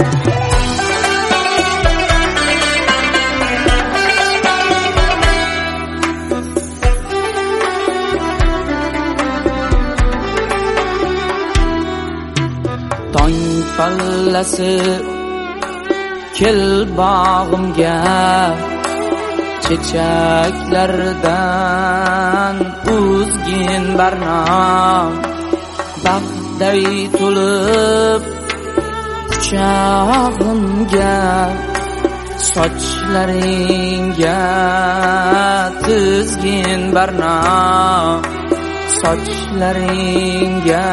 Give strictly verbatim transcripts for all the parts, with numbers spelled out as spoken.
Tong pallasi kel bog'imga chechaklardan uzgin barnom bag'day to'lib quchog'imga sochlaringga tizgin barnom sochlaringga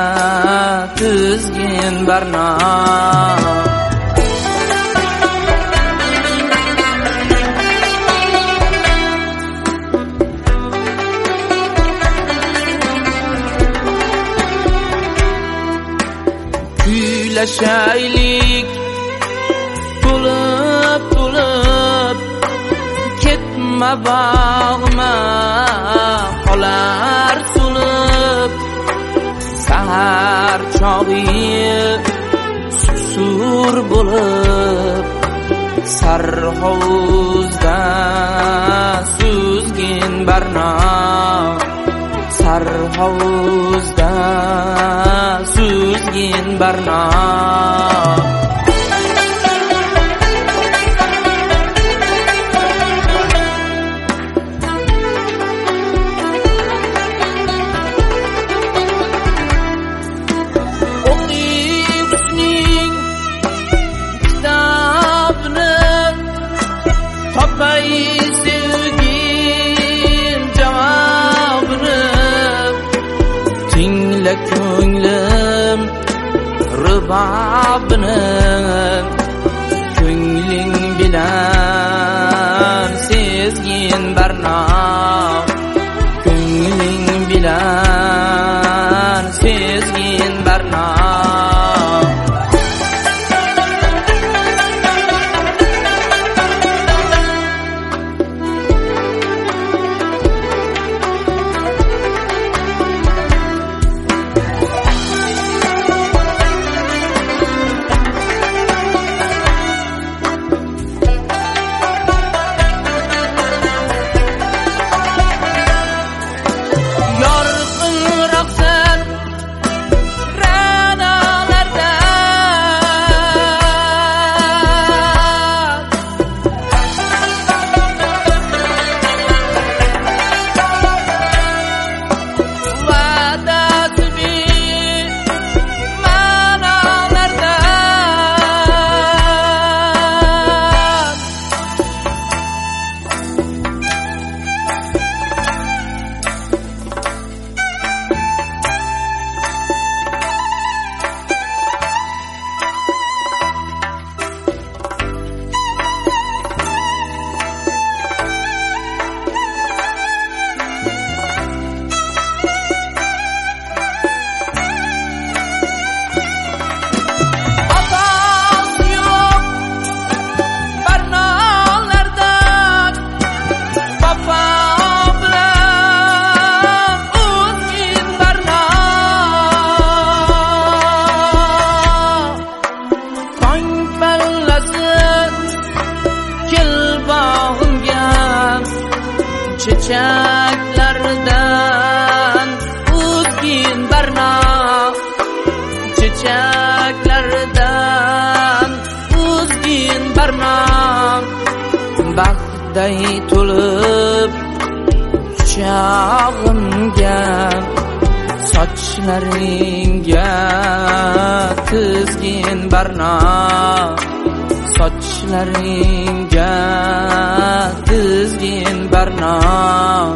tizgin barnom Kuylashaylik to'lib to'lib ketma bog'ma qolar so'lib sahar chog'i susur bo'lib sarhovuzda suzgin barnom sarhovuzda suzgin barnom o'qiyusning kitobini topay sevgim javobini tingla ko'nglim rubobini ko'ngling bilan sezgin barnom ko'ngling bilan sezgin barnom chechaklardan uzgin barnom chechaklardan uzgin barnom bag'day to'lib quchog'imga sochlaringga tizgin barnom sochlaringga tizgin barnom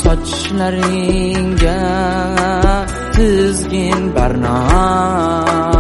sochlaringga tizgin barnom